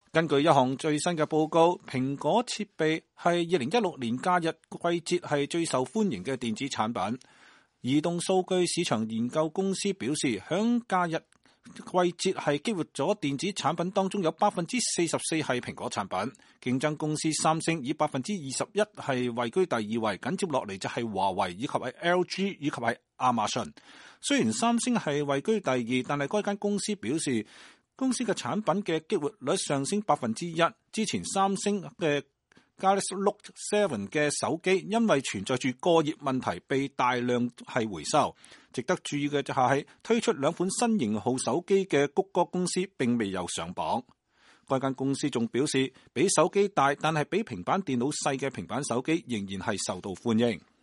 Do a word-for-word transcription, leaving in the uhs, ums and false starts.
根據一項最新嘅報告，蘋果設備係二零一六年假日季節係最受歡迎嘅電子產品。移動數據市場研究公司表示，響假日季節係激活咗電子產品當中有百分之四十四係蘋果產品。競爭公司三星以百分之二十一係位居第二位，緊接落嚟就係華為以及係 L G 以及係亞馬遜。雖然三星係位居第二，但係該間公司表示，公司嘅產品嘅激活率上升百分之一。之前三星嘅 Galaxy Note 七嘅手機因為存在住過熱問題，被大量係回收。值得注意嘅就係推出兩款新型號手機嘅谷歌公司並未有上榜。該間公司仲表示，比手機大但係比平板電腦細嘅平板手機仍然係受到歡迎。